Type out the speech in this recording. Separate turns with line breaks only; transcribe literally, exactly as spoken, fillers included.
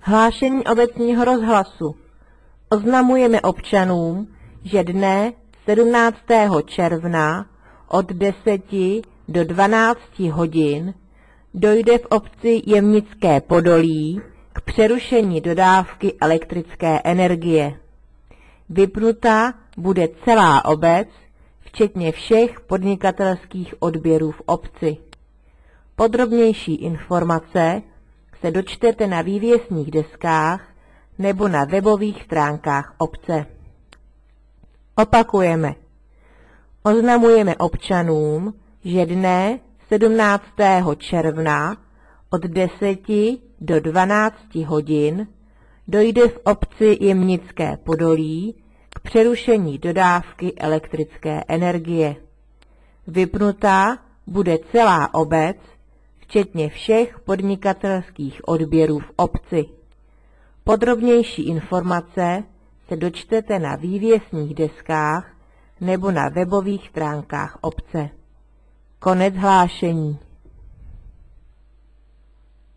Hlášení obecního rozhlasu. Oznamujeme občanům, že dne sedmnáctého června od deseti do dvanácti hodin dojde v obci Jemnické Podolí k přerušení dodávky elektrické energie. Vypnutá bude celá obec, včetně všech podnikatelských odběrů v obci. Podrobnější informace se dočtete na vývěsních deskách nebo na webových stránkách obce. Opakujeme. Oznamujeme občanům, že dne sedmnáctého června od deseti do dvanácti hodin dojde v obci Jemnické Podolí k přerušení dodávky elektrické energie. Vypnutá bude celá obec, včetně všech podnikatelských odběrů v obci. Podrobnější informace se dočtete na vývěsních deskách nebo na webových stránkách obce. Konec hlášení.